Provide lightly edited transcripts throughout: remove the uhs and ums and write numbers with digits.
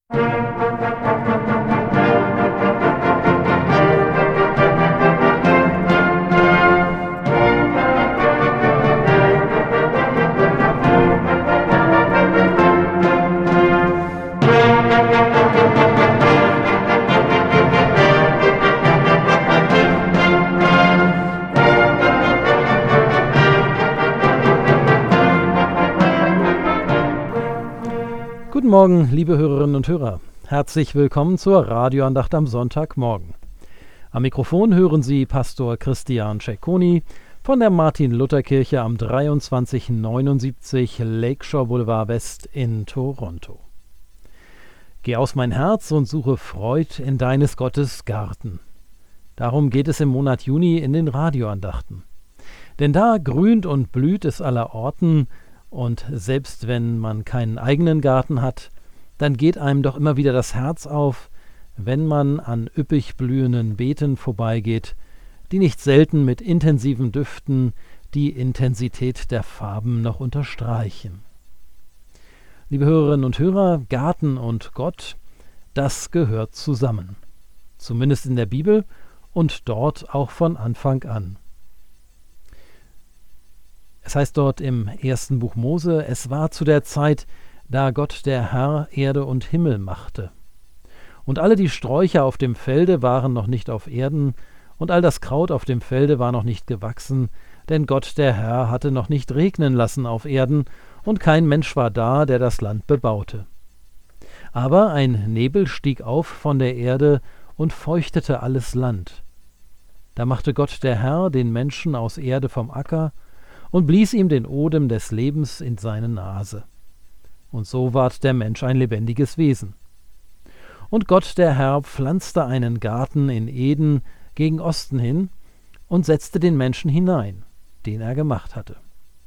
Guten Morgen, liebe Hörerinnen und Hörer. Herzlich willkommen zur Radioandacht am Sonntagmorgen. Am Mikrofon hören Sie Pastor Christian Cecconi von der Martin-Luther-Kirche am 2379 Lakeshore Boulevard West in Toronto. Geh aus mein Herz und suche Freud in deines Gottes Garten. Darum geht es im Monat Juni in den Radioandachten. Denn da grünt und blüht es allerorten, und selbst wenn man keinen eigenen Garten hat, dann geht einem doch immer wieder das Herz auf, wenn man an üppig blühenden Beeten vorbeigeht, die nicht selten mit intensiven Düften die Intensität der Farben noch unterstreichen. Liebe Hörerinnen und Hörer, Garten und Gott, das gehört zusammen. Zumindest in der Bibel und dort auch von Anfang an. Es heißt dort im ersten Buch Mose, es war zu der Zeit, da Gott der Herr Erde und Himmel machte. Und alle die Sträucher auf dem Felde waren noch nicht auf Erden, und all das Kraut auf dem Felde war noch nicht gewachsen, denn Gott der Herr hatte noch nicht regnen lassen auf Erden, und kein Mensch war da, der das Land bebaute. Aber ein Nebel stieg auf von der Erde und feuchtete alles Land. Da machte Gott der Herr den Menschen aus Erde vom Acker, und blies ihm den Odem des Lebens in seine Nase. Und so ward der Mensch ein lebendiges Wesen. Und Gott der Herr pflanzte einen Garten in Eden gegen Osten hin und setzte den Menschen hinein, den er gemacht hatte.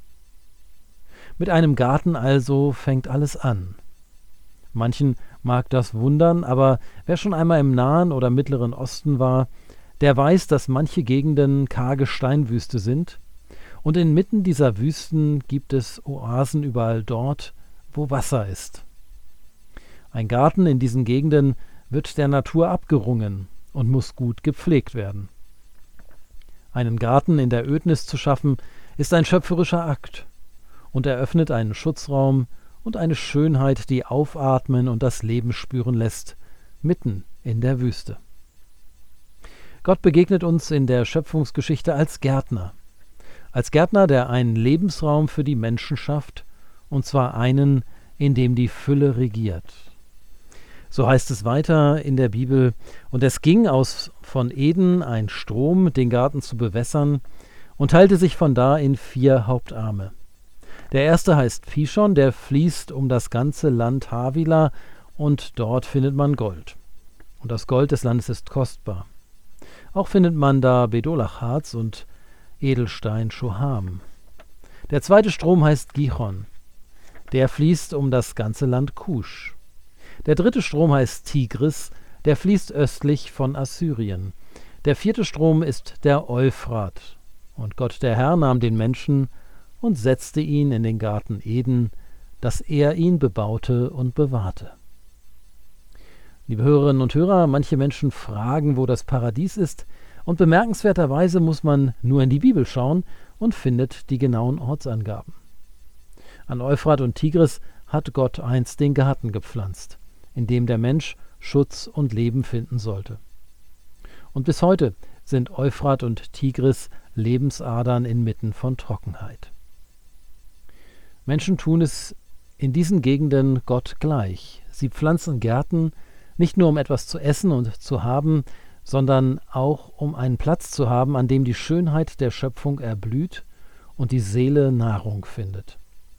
Mit einem Garten also fängt alles an. Manchen mag das wundern, aber wer schon einmal im Nahen oder Mittleren Osten war, der weiß, dass manche Gegenden karge Steinwüste sind, und inmitten dieser Wüsten gibt es Oasen überall dort, wo Wasser ist. Ein Garten in diesen Gegenden wird der Natur abgerungen und muss gut gepflegt werden. Einen Garten in der Ödnis zu schaffen, ist ein schöpferischer Akt und eröffnet einen Schutzraum und eine Schönheit, die aufatmen und das Leben spüren lässt, mitten in der Wüste. Gott begegnet uns in der Schöpfungsgeschichte als Gärtner, der einen Lebensraum für die Menschen schafft, und zwar einen, in dem die Fülle regiert. So heißt es weiter in der Bibel, und es ging aus von Eden ein Strom, den Garten zu bewässern, und teilte sich von da in 4 Hauptarme. Der erste heißt Pishon, der fließt um das ganze Land Havila, und dort findet man Gold. Und das Gold des Landes ist kostbar. Auch findet man da Bedolachharz und Edelstein Shoham. Der zweite Strom heißt Gihon. Der fließt um das ganze Land Kusch. Der dritte Strom heißt Tigris. Der fließt östlich von Assyrien. Der vierte Strom ist der Euphrat. Und Gott der Herr nahm den Menschen und setzte ihn in den Garten Eden, dass er ihn bebaute und bewahrte. Liebe Hörerinnen und Hörer, manche Menschen fragen, wo das Paradies ist, und bemerkenswerterweise muss man nur in die Bibel schauen und findet die genauen Ortsangaben. An Euphrat und Tigris hat Gott einst den Garten gepflanzt, in dem der Mensch Schutz und Leben finden sollte. Und bis heute sind Euphrat und Tigris Lebensadern inmitten von Trockenheit. Menschen tun es in diesen Gegenden Gott gleich. Sie pflanzen Gärten, nicht nur um etwas zu essen und zu haben, sondern auch um einen Platz zu haben, an dem die Schönheit der Schöpfung erblüht und die Seele Nahrung findet.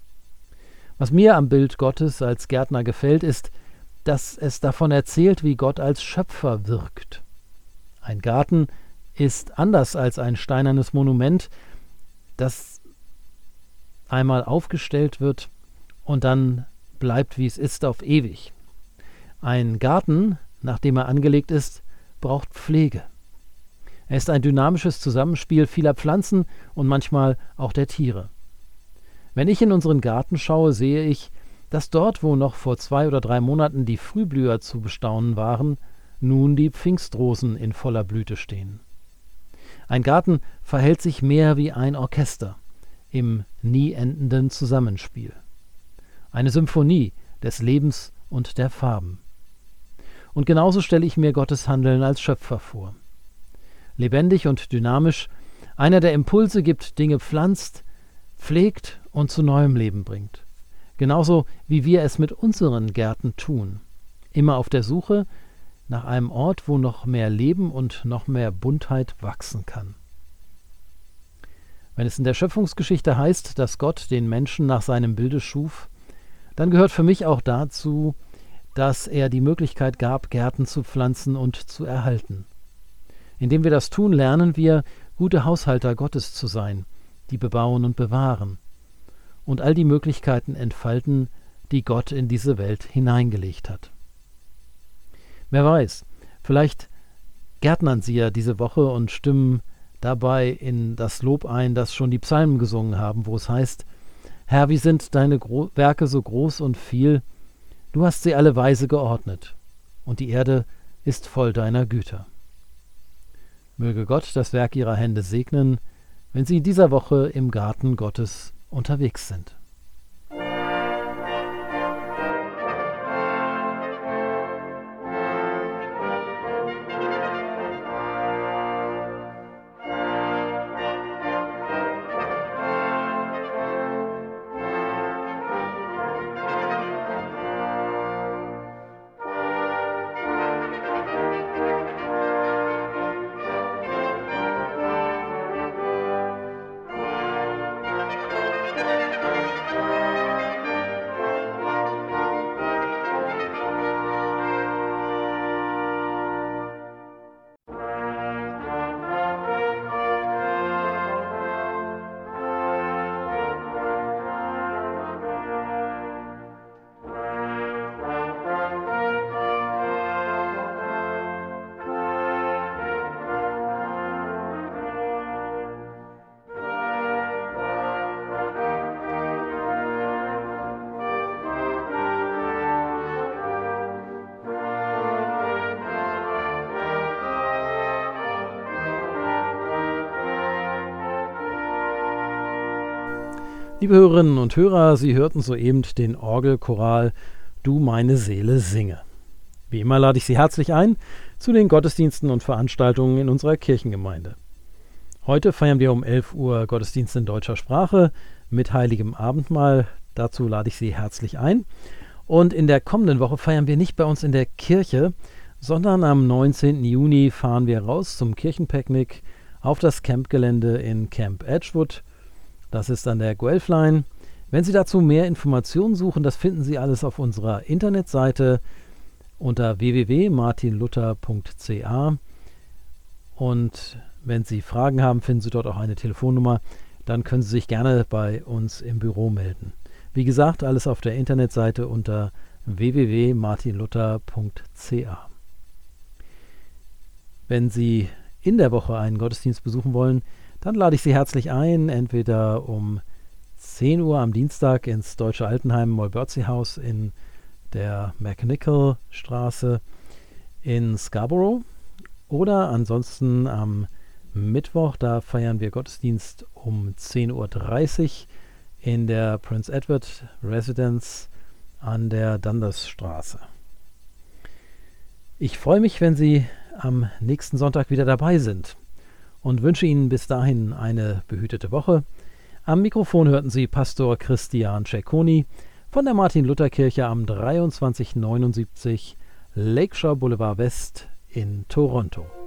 Was mir am Bild Gottes als Gärtner gefällt, ist, dass es davon erzählt, wie Gott als Schöpfer wirkt. Ein Garten ist anders als ein steinernes Monument, das einmal aufgestellt wird und dann bleibt, wie es ist, auf ewig. Ein Garten, nachdem er angelegt ist, braucht Pflege. Er ist ein dynamisches Zusammenspiel vieler Pflanzen und manchmal auch der Tiere. Wenn ich in unseren Garten schaue, sehe ich, dass dort, wo noch vor 2 oder 3 Monaten die Frühblüher zu bestaunen waren, nun die Pfingstrosen in voller Blüte stehen. Ein Garten verhält sich mehr wie ein Orchester im nie endenden Zusammenspiel. Eine Symphonie des Lebens und der Farben. Und genauso stelle ich mir Gottes Handeln als Schöpfer vor. Lebendig und dynamisch, einer, der Impulse gibt, Dinge pflanzt, pflegt und zu neuem Leben bringt. Genauso wie wir es mit unseren Gärten tun. Immer auf der Suche nach einem Ort, wo noch mehr Leben und noch mehr Buntheit wachsen kann. Wenn es in der Schöpfungsgeschichte heißt, dass Gott den Menschen nach seinem Bilde schuf, dann gehört für mich auch dazu, dass er die Möglichkeit gab, Gärten zu pflanzen und zu erhalten. Indem wir das tun, lernen wir, gute Haushalter Gottes zu sein, die bebauen und bewahren und all die Möglichkeiten entfalten, die Gott in diese Welt hineingelegt hat. Wer weiß, vielleicht gärtnern Sie ja diese Woche und stimmen dabei in das Lob ein, das schon die Psalmen gesungen haben, wo es heißt: Herr, wie sind deine Werke so groß und viel, du hast sie alle weise geordnet, und die Erde ist voll deiner Güter. Möge Gott das Werk Ihrer Hände segnen, wenn Sie in dieser Woche im Garten Gottes unterwegs sind. Liebe Hörerinnen und Hörer, Sie hörten soeben den Orgelchoral »Du meine Seele singe«. Wie immer lade ich Sie herzlich ein zu den Gottesdiensten und Veranstaltungen in unserer Kirchengemeinde. Heute feiern wir um 11 Uhr Gottesdienst in deutscher Sprache mit Heiligem Abendmahl. Dazu lade ich Sie herzlich ein. Und in der kommenden Woche feiern wir nicht bei uns in der Kirche, sondern am 19. Juni fahren wir raus zum Kirchenpicknick auf das Campgelände in Camp Edgewood. Das ist an der Guelph Line. Wenn Sie dazu mehr Informationen suchen, das finden Sie alles auf unserer Internetseite unter www.martinluther.ca. Und wenn Sie Fragen haben, finden Sie dort auch eine Telefonnummer. Dann können Sie sich gerne bei uns im Büro melden. Wie gesagt, alles auf der Internetseite unter www.martinluther.ca. Wenn Sie in der Woche einen Gottesdienst besuchen wollen, dann lade ich Sie herzlich ein, entweder um 10 Uhr am Dienstag ins Deutsche Altenheim Molbörzi-Haus in der McNichol-Straße in Scarborough oder ansonsten am Mittwoch, da feiern wir Gottesdienst um 10.30 Uhr in der Prince Edward Residence an der Dundas-Straße. Ich freue mich, wenn Sie am nächsten Sonntag wieder dabei sind und wünsche Ihnen bis dahin eine behütete Woche. Am Mikrofon hörten Sie Pastor Christian Cecconi von der Martin-Luther-Kirche am 2379 Lakeshore Boulevard West in Toronto.